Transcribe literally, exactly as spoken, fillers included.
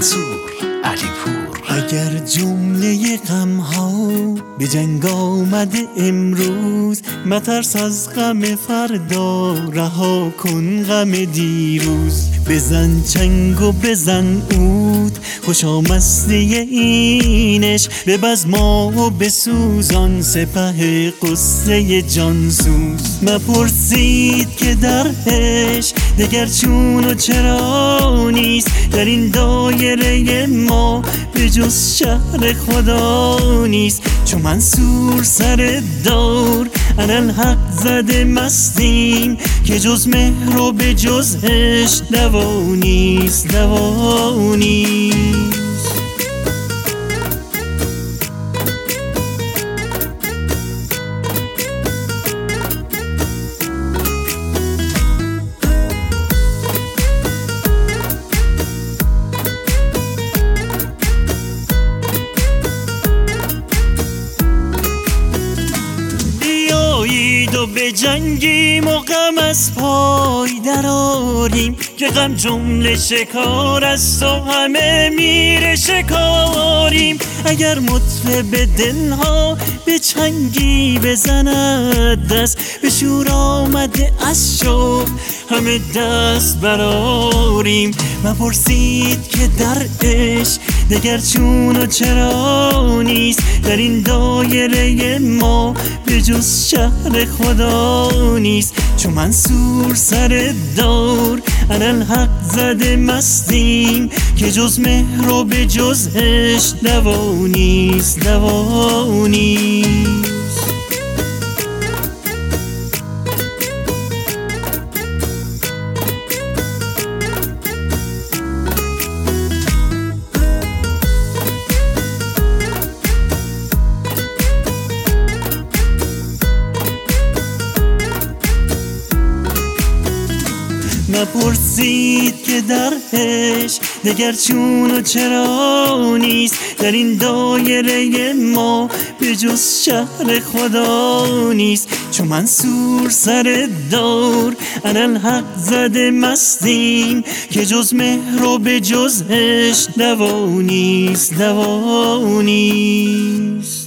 منصور علیپور. اگر جمله غم ها به جنگ آمده امروز، مترس از غم فردا، رها کن غم دیروز. بزن چنگ و بزن عود، خوشا مستی اینش، ببز ما و بسوزان سپه قصه جانسوز. مپرسید که در عشق دگر چون و چرا نیست، در این دایره ما به جز شهر خدا نیست. چون منصور سر دور انالحق زده مستیم، که جز مهر و به جز عشق دوا نیست، دوا نیست. و به جنگیم و غم از پای دراریم، که غم جمله شکار است و همه میره شکاریم. اگر مطرب دلها به چنگی بزند دست، به شور آمده از شوق همه دست براریم. مپرسید که در عشق دگر چون و چرا نیست، در این دایره ما به جز شهر خدا نیست. چون منصور سر دور انالحق زده مستیم، که جز مهر و به جز عشق دوا نیست، دوا نیست. نپرسید که در عشق دگر چون و چرا نیست، در این دایره ما به جز شهر خدا نیست. چون منصور سر دور انالحق زده مستیم، که جز مهر و به جز عشق دوا نیست، دوا نیست.